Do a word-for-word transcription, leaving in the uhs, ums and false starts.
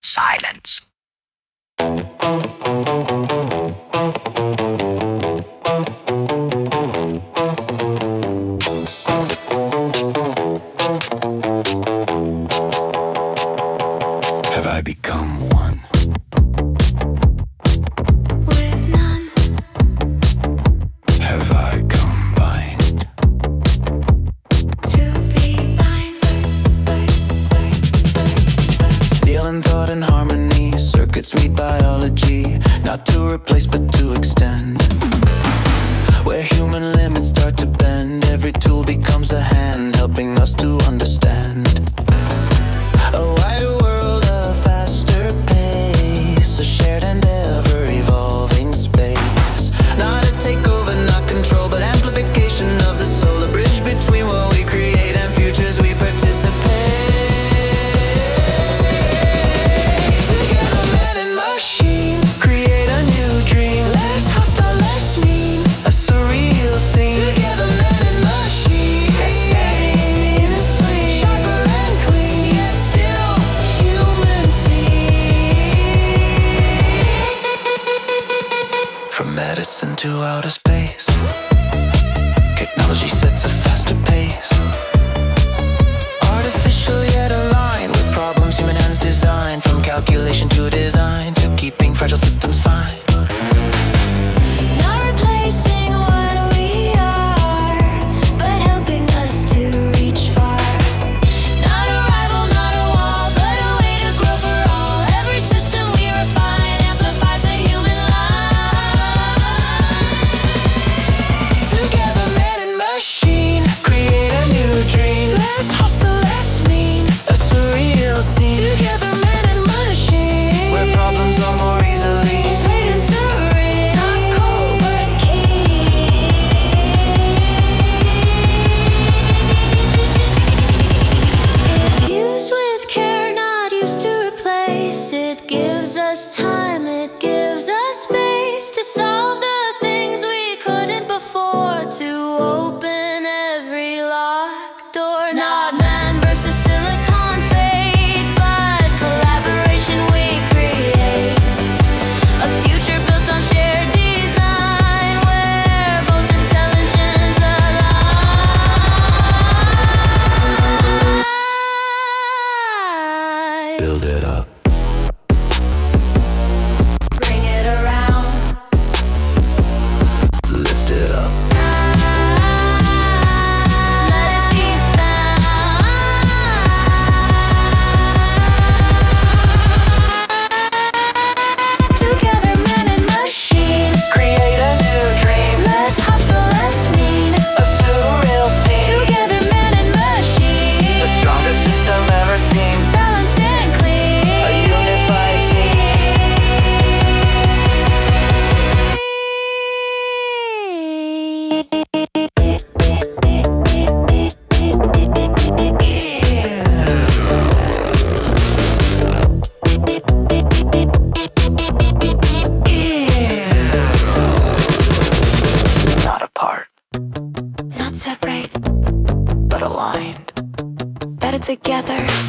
Silence. Have I become one with none? Have I combined To be bind? stealing thought and harmony? Circuits meet biology, not to replace but to extend. Where human limits start to bend, every tool becomes a hand, helping us to understand. A wider world, a faster pace, a shared and ever-evolving space. Not a takeover, not control, but amplification of the soul. A bridge between what we create and futures we participate. Together, man and machine, create a new dream. Less hostile, less mean, a surreal scene. Together, man and machine, aesthetic and clean, sharper and clean, yet still human seen. From medicine to outer space, technology sets a faster pace. Artificial yet aligned with problems human hands design. From calculation to design, to keeping fragile systems fine. Not replacing what we are, but helping us to reach far. Not a rival, not a wall, but a way to grow for all. Every system we refine amplifies the human life. Together, man and machine, create a new dream. Less hostile, less mean, a surreal scene. Together, man and machine, where problems are more easily Sweet and serene, not cold but keen. If used with care, not used to replace, it gives us time, it gives us space to solve the things we couldn't before, to open every locked door. Not man versus silicon fate, but collaboration we create. A future built on shared design, where both intelligence align. build it up. Bring it around. Lift it up. Let it be found. Together, man and machine, Create a new dream. less hostile, less mean. A surreal scene. Together, man and machine, The strongest system ever seen. balanced and clean. A unified Not apart, Not separate, but aligned. better together.